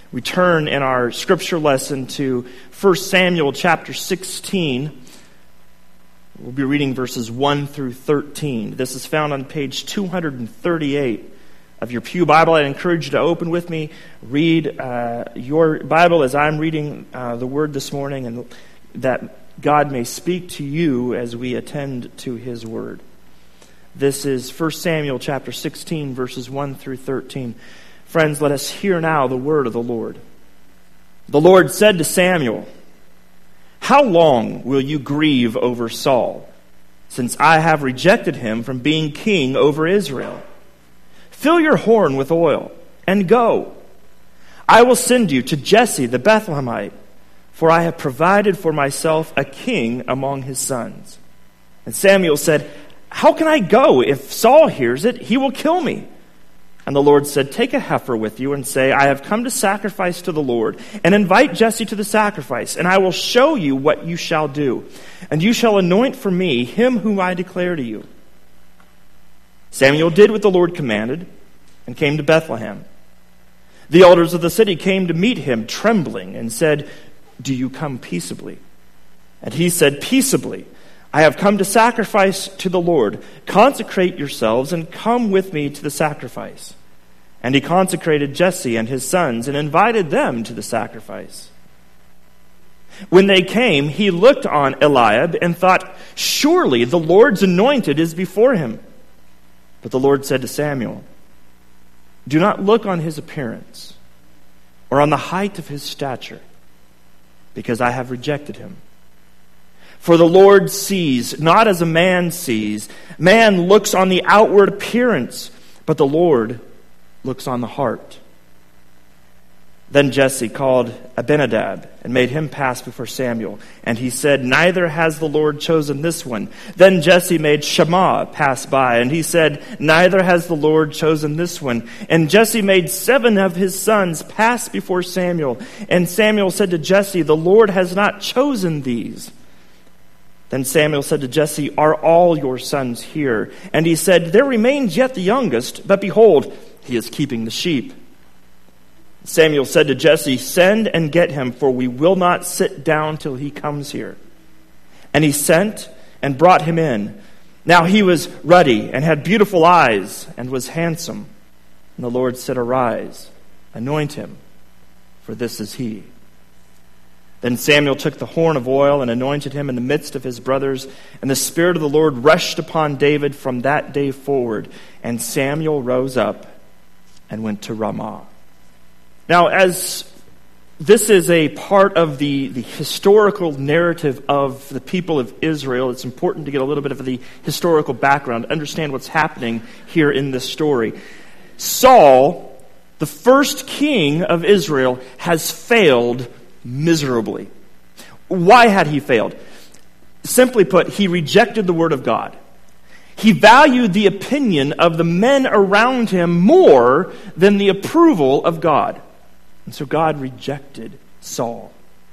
We turn in our scripture lesson to 1 Samuel chapter 16. We'll be reading verses 1 through 13. This is found on page 238 of your Pew Bible. I encourage you to open with me, read your Bible as I'm reading the Word this morning, and that God may speak to you as we attend to His Word. This is 1 Samuel chapter 16, verses 1 through 13. Friends, let us hear now the word of the Lord. The Lord said to Samuel, "How long will you grieve over Saul, since I have rejected him from being king over Israel? Fill your horn with oil and go. I will send you to Jesse the Bethlehemite, for I have provided for myself a king among his sons." And Samuel said, "How can I go? If Saul hears it, he will kill me." And the Lord said, "Take a heifer with you and say, I have come to sacrifice to the Lord, and invite Jesse to the sacrifice, and I will show you what you shall do. And you shall anoint for me him whom I declare to you." Samuel did what the Lord commanded and came to Bethlehem. The elders of the city came to meet him, trembling, and said, "Do you come peaceably?" And he said, "Peaceably. I have come to sacrifice to the Lord. Consecrate yourselves and come with me to the sacrifice." And he consecrated Jesse and his sons and invited them to the sacrifice. When they came, he looked on Eliab and thought, "Surely the Lord's anointed is before him." But the Lord said to Samuel, "Do not look on his appearance or on the height of his stature, because I have rejected him. For the Lord sees not as a man sees. Man looks on the outward appearance, but the Lord looks on the heart." Then Jesse called Abinadab and made him pass before Samuel. And he said, "Neither has the Lord chosen this one." Then Jesse made Shammah pass by, and he said, "Neither has the Lord chosen this one." And Jesse made 7 of his sons pass before Samuel. And Samuel said to Jesse, "The Lord has not chosen these." Then Samuel said to Jesse, "Are all your sons here?" And he said, "There remains yet the youngest, but behold, he is keeping the sheep." Samuel said to Jesse, "Send and get him, for we will not sit down till he comes here." And he sent and brought him in. Now he was ruddy and had beautiful eyes and was handsome. And the Lord said, "Arise, anoint him, for this is he." Then Samuel took the horn of oil and anointed him in the midst of his brothers. And the Spirit of the Lord rushed upon David from that day forward. And Samuel rose up and went to Ramah. Now, as this is a part of the historical narrative of the people of Israel, it's important to get a little bit of the historical background, understand what's happening here in this story. Saul, the first king of Israel, has failed miserably. Why had he failed? Simply put, he rejected the word of God. He valued the opinion of the men around him more than the approval of God. And so God rejected Saul.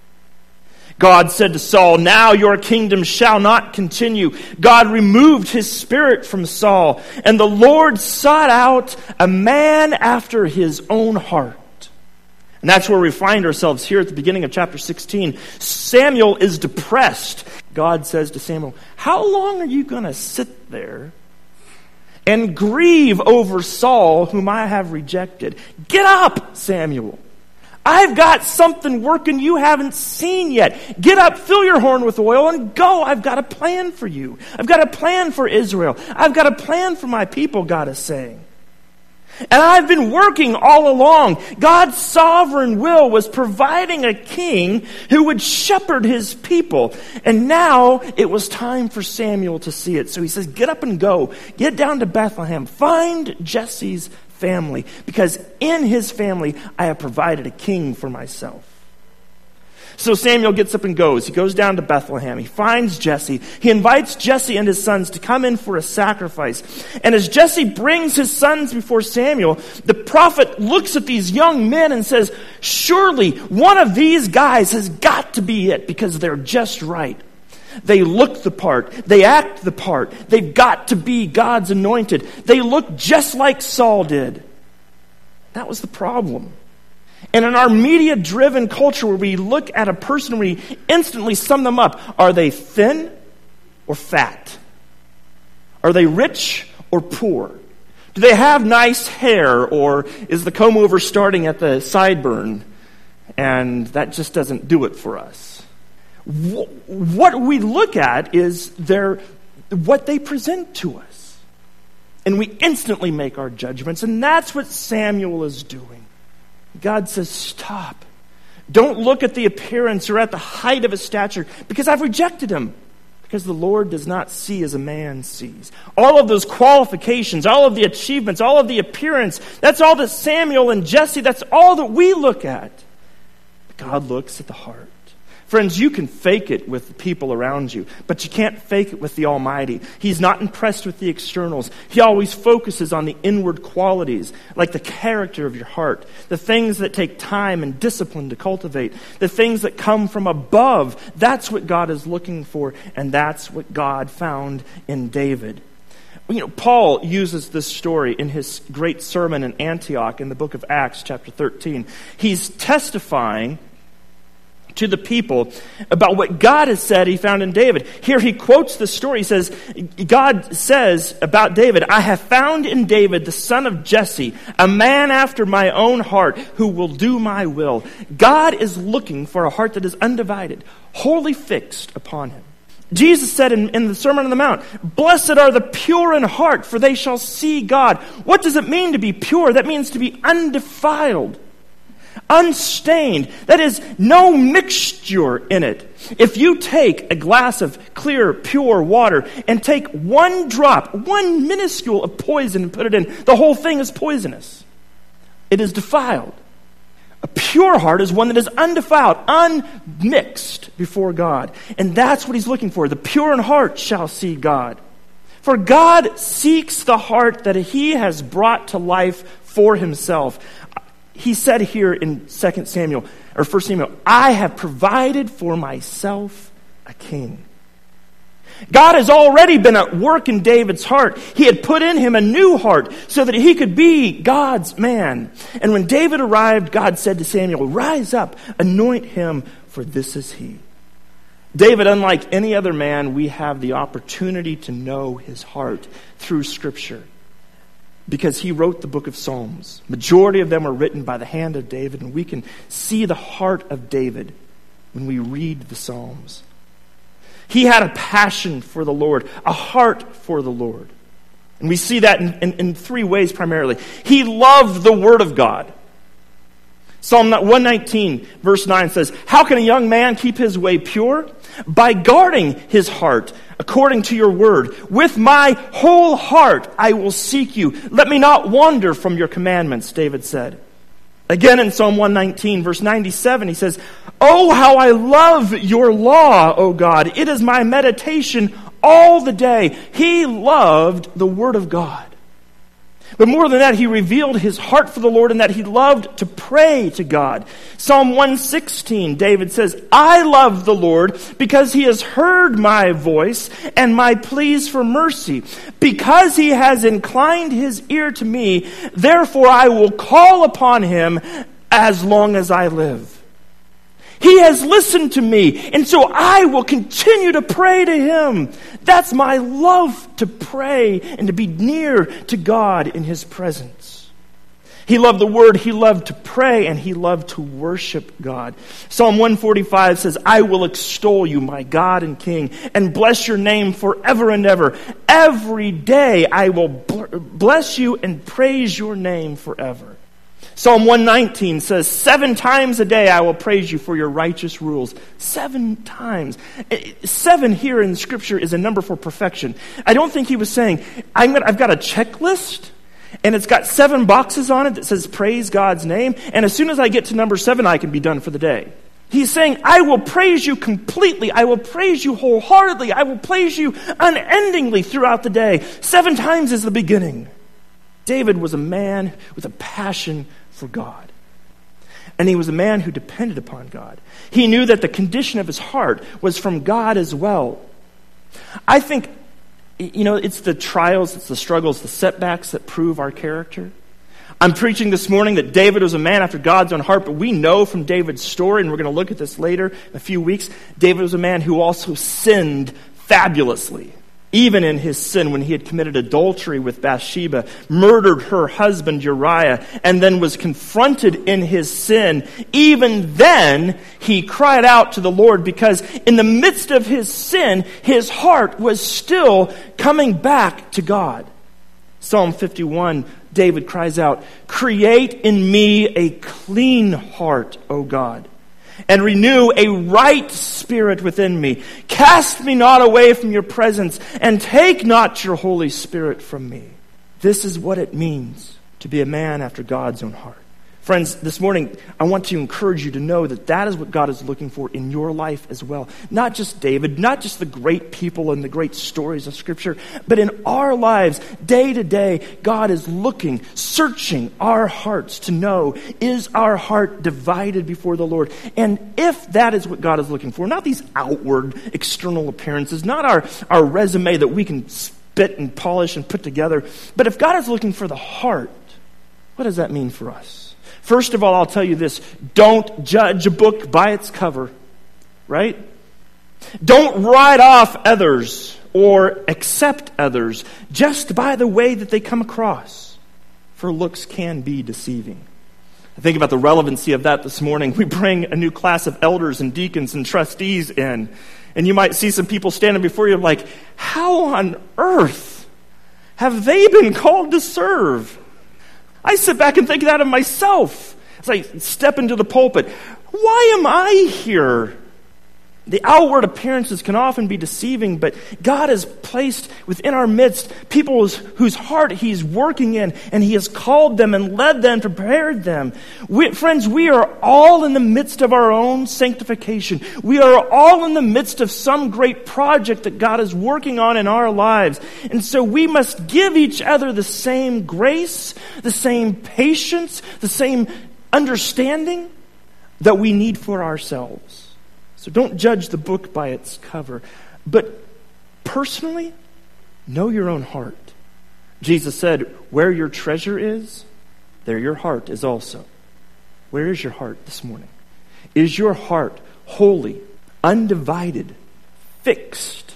God said to Saul, "Now your kingdom shall not continue." God removed his spirit from Saul, and the Lord sought out a man after his own heart. And that's where we find ourselves here at the beginning of chapter 16. Samuel is depressed. God says to Samuel, "How long are you going to sit there and grieve over Saul, whom I have rejected? Get up, Samuel. I've got something working you haven't seen yet. Get up, fill your horn with oil, and go. I've got a plan for you. I've got a plan for Israel. I've got a plan for my people," God is saying. And I've been working all along. God's sovereign will was providing a king who would shepherd his people. And now it was time for Samuel to see it. So he says, "Get up and go. Get down to Bethlehem. Find Jesse's family, because in his family I have provided a king for myself." So Samuel gets up and goes. He goes down to Bethlehem. He finds Jesse. He invites Jesse and his sons to come in for a sacrifice. And as Jesse brings his sons before Samuel, the prophet looks at these young men and says, "Surely one of these guys has got to be it, because they're just right. They look the part. They act the part. They've got to be God's anointed. They look just like Saul did." That was the problem. And in our media-driven culture where we look at a person and we instantly sum them up, are they thin or fat? Are they rich or poor? Do they have nice hair, or is the comb-over starting at the sideburn? And that just doesn't do it for us. What we look at is what they present to us. And we instantly make our judgments, and that's what Samuel is doing. God says, stop. Don't look at the appearance or at the height of his stature, because I've rejected him. Because the Lord does not see as a man sees. All of those qualifications, all of the achievements, all of the appearance, that's all that Samuel and Jesse, that's all that we look at. But God looks at the heart. Friends, you can fake it with the people around you, but you can't fake it with the Almighty. He's not impressed with the externals. He always focuses on the inward qualities, like the character of your heart, the things that take time and discipline to cultivate, the things that come from above. That's what God is looking for, and that's what God found in David. Paul uses this story in his great sermon in Antioch in the book of Acts, chapter 13. He's testifying to the people about what God has said he found in David. Here he quotes the story. He says, God says about David, I have found in David the son of Jesse, a man after my own heart who will do my will. God is looking for a heart that is undivided, wholly fixed upon him. Jesus said in the Sermon on the Mount, blessed are the pure in heart, for they shall see God. What does it mean to be pure? That means to be undefiled, unstained. That is, no mixture in it. If you take a glass of clear, pure water and take one drop, one minuscule of poison and put it in, the whole thing is poisonous. It is defiled. A pure heart is one that is undefiled, unmixed before God. And that's what he's looking for. The pure in heart shall see God. For God seeks the heart that he has brought to life for himself. He said here in 1 Samuel, I have provided for myself a king. God has already been at work in David's heart. He had put in him a new heart so that he could be God's man. And when David arrived, God said to Samuel, rise up, anoint him, for this is he. David, unlike any other man, we have the opportunity to know his heart through Scripture, because he wrote the book of Psalms. Majority of them are written by the hand of David, and we can see the heart of David when we read the Psalms. He had a passion for the Lord, a heart for the Lord. And we see that in three ways primarily. He loved the Word of God. Psalm 119, verse 9 says, how can a young man keep his way pure? By guarding his heart according to your word. With my whole heart I will seek you. Let me not wander from your commandments, David said. Again in Psalm 119, verse 97, he says, oh, how I love your law, O God. It is my meditation all the day. He loved the Word of God. But more than that, he revealed his heart for the Lord in that he loved to pray to God. Psalm 116, David says, I love the Lord because he has heard my voice and my pleas for mercy. Because he has inclined his ear to me, therefore I will call upon him as long as I live. He has listened to me, and so I will continue to pray to him. That's my love, to pray and to be near to God in his presence. He loved the Word, he loved to pray, and he loved to worship God. Psalm 145 says, I will extol you, my God and King, and bless your name forever and ever. Every day I will bless you and praise your name forever. Psalm 119 says, 7 times a day I will praise you for your righteous rules. 7 times. 7 here in Scripture is a number for perfection. I don't think he was saying, I've got a checklist, and it's got 7 boxes on it that says praise God's name, and as soon as I get to number 7, I can be done for the day. He's saying, I will praise you completely. I will praise you wholeheartedly. I will praise you unendingly throughout the day. 7 times is the beginning. David was a man with a passion for God. And he was a man who depended upon God. He knew that the condition of his heart was from God as well. I think, it's the trials, it's the struggles, the setbacks that prove our character. I'm preaching this morning that David was a man after God's own heart, but we know from David's story, and we're going to look at this later in a few weeks, David was a man who also sinned fabulously. Even in his sin, when he had committed adultery with Bathsheba, murdered her husband Uriah, and then was confronted in his sin, even then he cried out to the Lord, because in the midst of his sin, his heart was still coming back to God. Psalm 51, David cries out, "Create in me a clean heart, O God, and renew a right spirit within me. Cast me not away from your presence, and take not your Holy Spirit from me." This is what it means to be a man after God's own heart. Friends, this morning, I want to encourage you to know that that is what God is looking for in your life as well. Not just David, not just the great people and the great stories of Scripture, but in our lives, day to day, God is looking, searching our hearts to know, is our heart divided before the Lord? And if that is what God is looking for, not these outward, external appearances, not our resume that we can spit and polish and put together, but if God is looking for the heart, what does that mean for us? First of all, I'll tell you this. Don't judge a book by its cover, right? Don't write off others or accept others just by the way that they come across, for looks can be deceiving. I think about the relevancy of that this morning. We bring a new class of elders and deacons and trustees in, and you might see some people standing before you like, how on earth have they been called to serve? I sit back and think that of myself as I step into the pulpit. Why am I here? The outward appearances can often be deceiving, but God has placed within our midst people whose heart He's working in, and He has called them and led them, prepared them. Friends, we are all in the midst of our own sanctification. We are all in the midst of some great project that God is working on in our lives. And so we must give each other the same grace, the same patience, the same understanding that we need for ourselves. So don't judge the book by its cover. But personally, know your own heart. Jesus said, where your treasure is, there your heart is also. Where is your heart this morning? Is your heart holy, undivided, fixed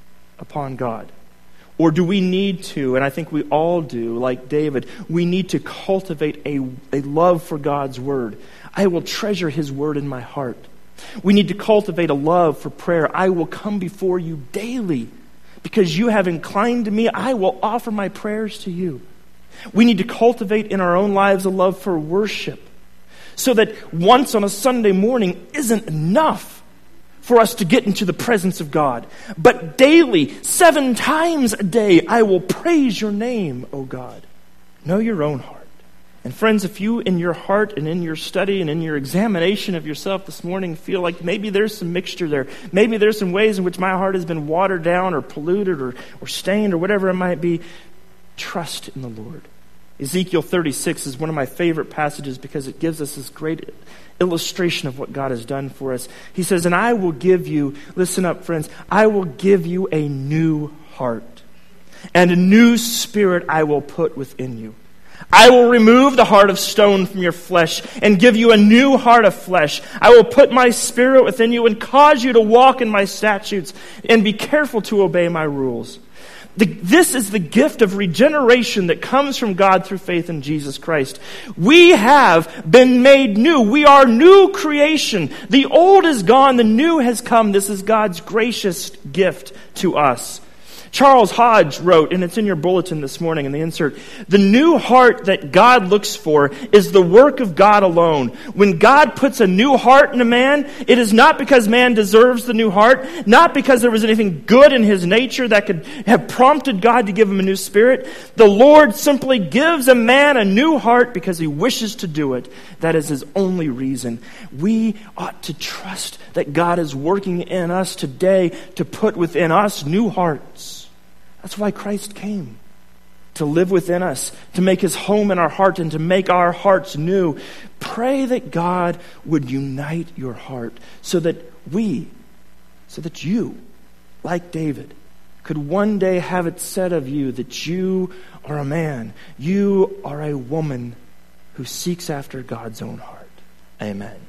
upon God? Or do we need to, and I think we all do, like David, we need to cultivate a love for God's word. I will treasure His word in my heart. We need to cultivate a love for prayer. I will come before you daily. Because you have inclined to me, I will offer my prayers to you. We need to cultivate in our own lives a love for worship. So that once on a Sunday morning isn't enough for us to get into the presence of God. But daily, 7 times a day, I will praise your name, O God. Know your own heart. And friends, if you in your heart and in your study and in your examination of yourself this morning feel like maybe there's some mixture there, maybe there's some ways in which my heart has been watered down or polluted or stained or whatever it might be, trust in the Lord. Ezekiel 36 is one of my favorite passages because it gives us this great illustration of what God has done for us. He says, and I will give you, listen up friends, I will give you a new heart, and a new spirit I will put within you. I will remove the heart of stone from your flesh and give you a new heart of flesh. I will put my spirit within you and cause you to walk in my statutes and be careful to obey my rules. This is the gift of regeneration that comes from God through faith in Jesus Christ. We have been made new. We are new creation. The old is gone. The new has come. This is God's gracious gift to us. Charles Hodge wrote, and it's in your bulletin this morning in the insert, the new heart that God looks for is the work of God alone. When God puts a new heart in a man, it is not because man deserves the new heart, not because there was anything good in his nature that could have prompted God to give him a new spirit. The Lord simply gives a man a new heart because He wishes to do it. That is His only reason. We ought to trust that God is working in us today to put within us new hearts. That's why Christ came, to live within us, to make His home in our heart and to make our hearts new. Pray that God would unite your heart so that you, like David, could one day have it said of you that you are a man, you are a woman who seeks after God's own heart. Amen.